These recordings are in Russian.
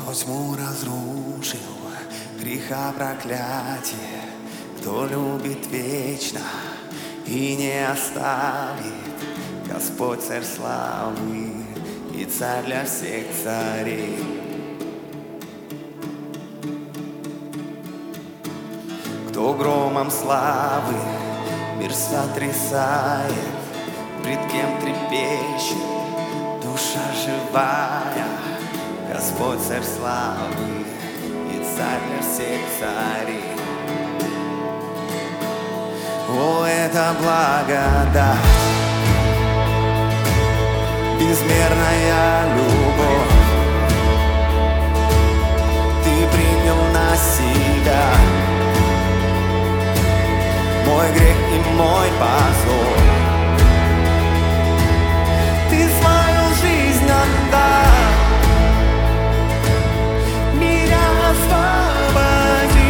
Кто тьму разрушил, греха проклятие, кто любит вечно и не оставит, Господь царь славы и царь для всех царей. Кто громом славы мир сотрясает, пред кем трепещет душа живая, Господь царь славы и царь для всех царей. О, это благодать, безмерная любовь, Ты принял на себя мой грех и мой позор. Ты свою жизнь отдал, меня освободи.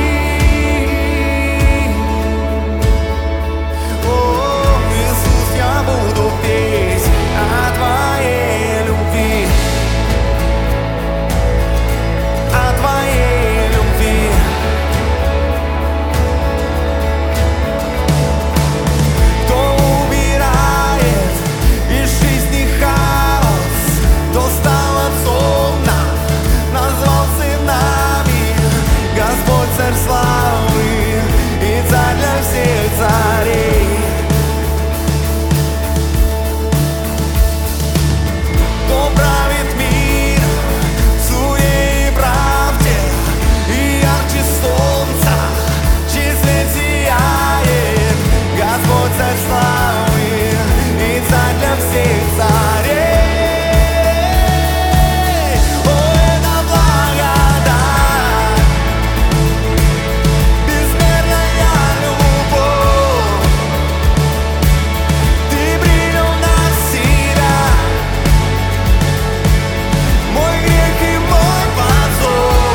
О, Иисус, я буду петь о Твоей любви, о Твоей любви. Кто убирает из жизни хаос, кто стал отцом нам, назвал сынами, Господь царь славы и царь для всех царей. Кто правит мир в суде и правде, и ярче солнца, чей свет сияет, Господь царь славы и царь для всех царей. О, это благодать, безмерная любовь, Ты принял на себя мой грех и мой позор.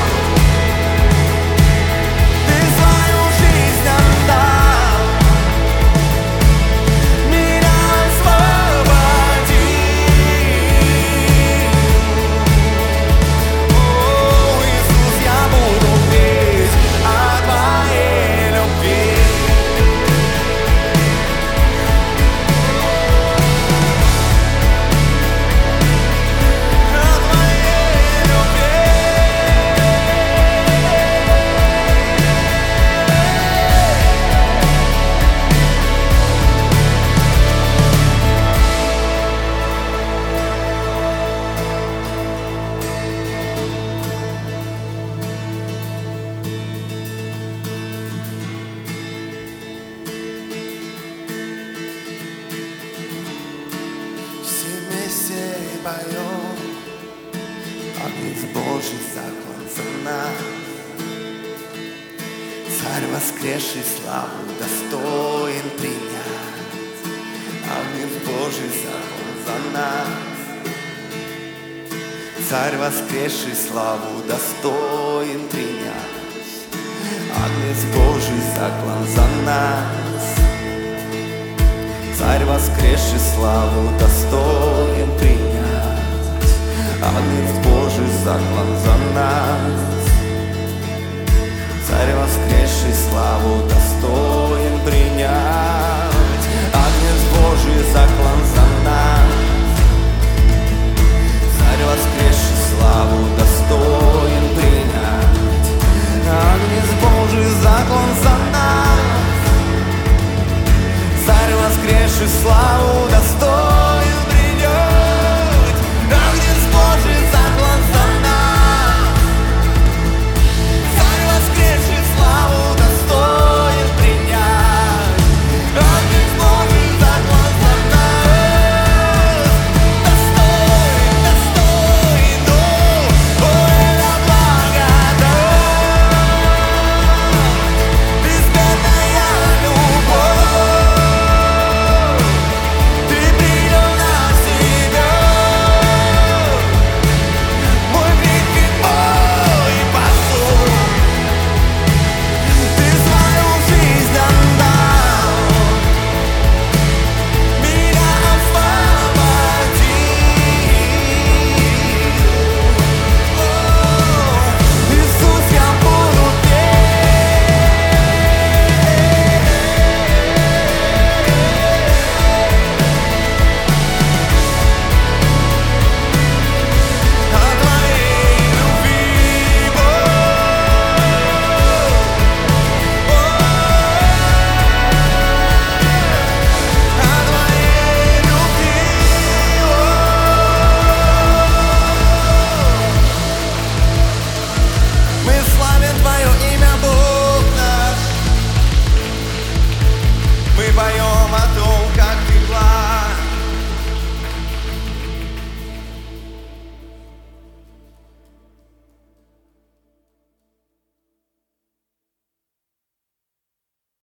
Ты свою жизнь отдал, меня освободи. О, Иисус, я буду петь о Твоей любви. О Твоей любви. Все вместе поем, Агнец Божий заклан за нас. Царь воскресший славу достоин принять. Агнец Божий заклан за нас. Царь воскресший славу достоин принять. Агнец Божий заклан за нас. Царь воскресший славу достоин принять. Агнец Божий заклан за